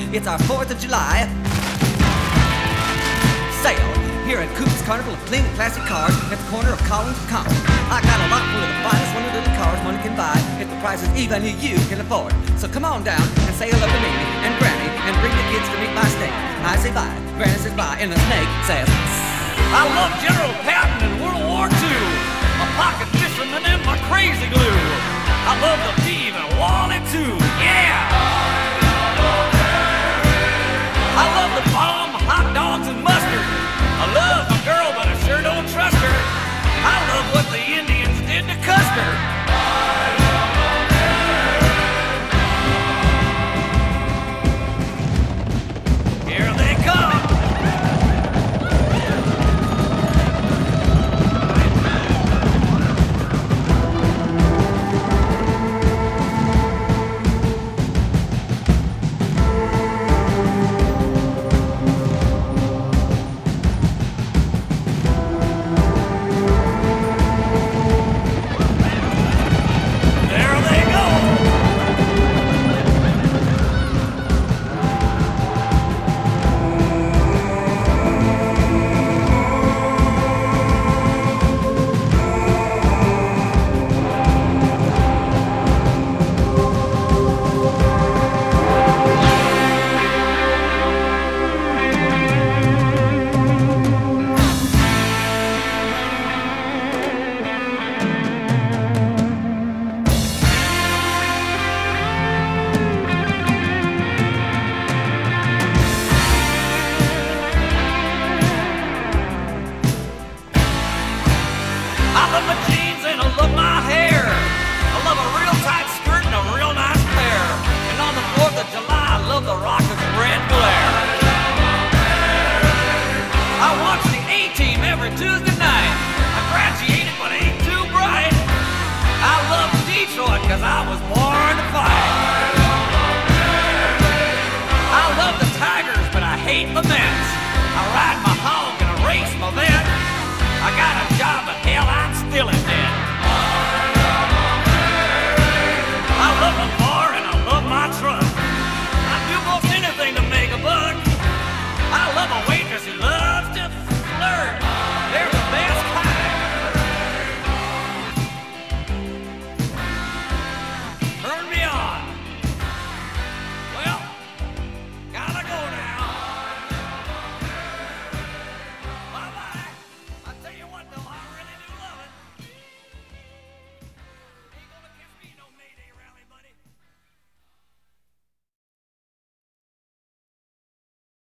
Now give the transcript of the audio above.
It's our 4th of July sale here at Cooper's Carnival of clean and classic cars at the corner of Collins and Common. I got a lot full of the finest one of little cars money can buy if the prices even you can afford. So come on down and say hello to me and Granny and bring the kids to meet my snake. I say bye, Granny says bye, and the snake says, I love General Patton in World War II, my pocket fisherman and my crazy glue.